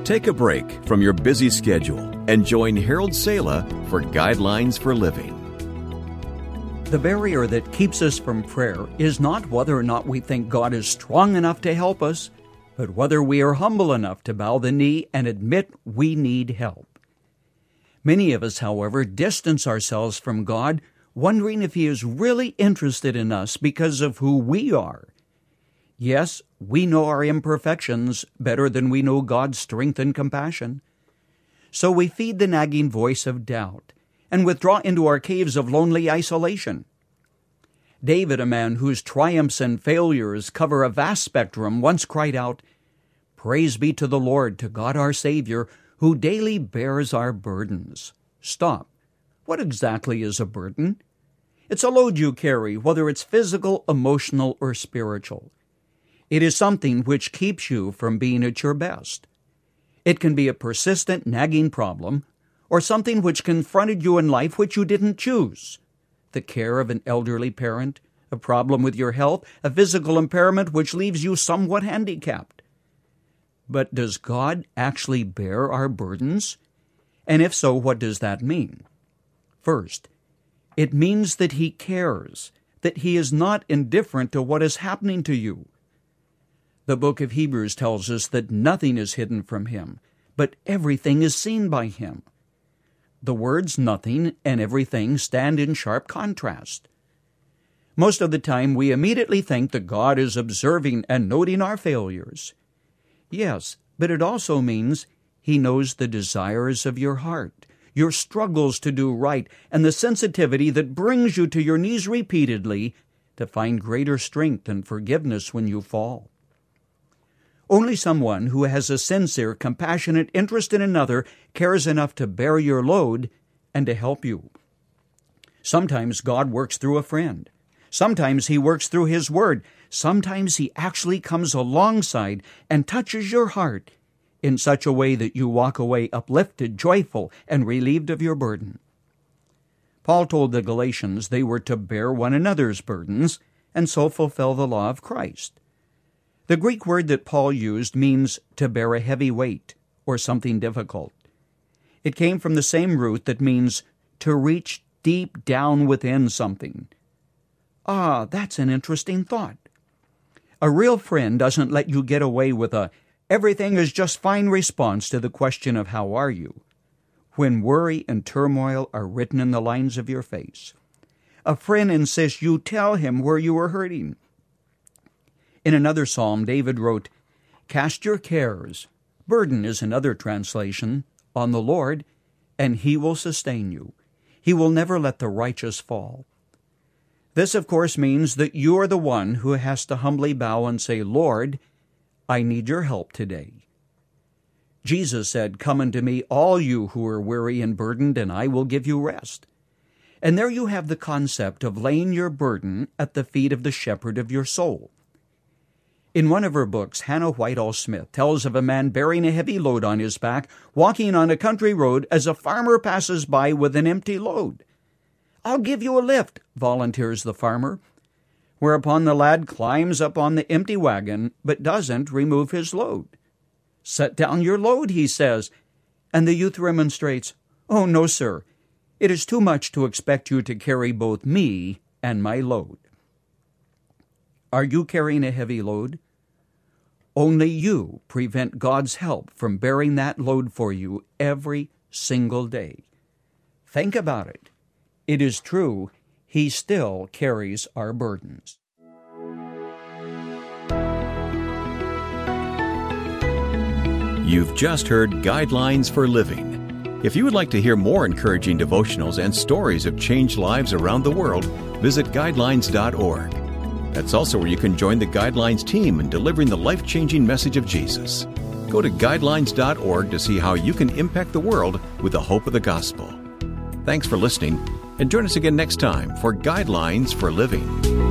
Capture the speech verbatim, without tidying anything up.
Take a break from your busy schedule and join Harold Sala for Guidelines for Living. The barrier that keeps us from prayer is not whether or not we think God is strong enough to help us, but whether we are humble enough to bow the knee and admit we need help. Many of us, however, distance ourselves from God, wondering if He is really interested in us because of who we are. Yes, we know our imperfections better than we know God's strength and compassion. So we feed the nagging voice of doubt and withdraw into our caves of lonely isolation. David, a man whose triumphs and failures cover a vast spectrum, once cried out, "Praise be to the Lord, to God our Savior, who daily bears our burdens." Stop. What exactly is a burden? It's a load you carry, whether it's physical, emotional, or spiritual. It is something which keeps you from being at your best. It can be a persistent, nagging problem, or something which confronted you in life which you didn't choose. The care of an elderly parent, a problem with your health, a physical impairment which leaves you somewhat handicapped. But does God actually bear our burdens? And if so, what does that mean? First, it means that He cares, that He is not indifferent to what is happening to you. The book of Hebrews tells us that nothing is hidden from Him, but everything is seen by Him. The words nothing and everything stand in sharp contrast. Most of the time, we immediately think that God is observing and noting our failures. Yes, but it also means He knows the desires of your heart, your struggles to do right, and the sensitivity that brings you to your knees repeatedly to find greater strength and forgiveness when you fall. Only someone who has a sincere, compassionate interest in another cares enough to bear your load and to help you. Sometimes God works through a friend. Sometimes He works through His Word. Sometimes He actually comes alongside and touches your heart in such a way that you walk away uplifted, joyful, and relieved of your burden. Paul told the Galatians they were to bear one another's burdens and so fulfill the law of Christ. The Greek word that Paul used means to bear a heavy weight or something difficult. It came from the same root that means to reach deep down within something. Ah, that's an interesting thought. A real friend doesn't let you get away with a everything is just fine response to the question of how are you, when worry and turmoil are written in the lines of your face. A friend insists you tell him where you are hurting. In another psalm, David wrote, "Cast your cares," burden is another translation, "on the Lord, and He will sustain you. He will never let the righteous fall." This, of course, means that you are the one who has to humbly bow and say, "Lord, I need your help today." Jesus said, "Come unto me, all you who are weary and burdened, and I will give you rest." And there you have the concept of laying your burden at the feet of the shepherd of your soul. In one of her books, Hannah Whitall Smith tells of a man bearing a heavy load on his back, walking on a country road as a farmer passes by with an empty load. "I'll give you a lift," volunteers the farmer, whereupon the lad climbs up on the empty wagon, but doesn't remove his load. "Set down your load," he says, and the youth remonstrates, "Oh, no, sir. It is too much to expect you to carry both me and my load." Are you carrying a heavy load? Only you prevent God's help from bearing that load for you every single day. Think about it. It is true, He still carries our burdens. You've just heard Guidelines for Living. If you would like to hear more encouraging devotionals and stories of changed lives around the world, visit guidelines dot org. That's also where you can join the Guidelines team in delivering the life-changing message of Jesus. Go to guidelines dot org to see how you can impact the world with the hope of the gospel. Thanks for listening, and join us again next time for Guidelines for Living.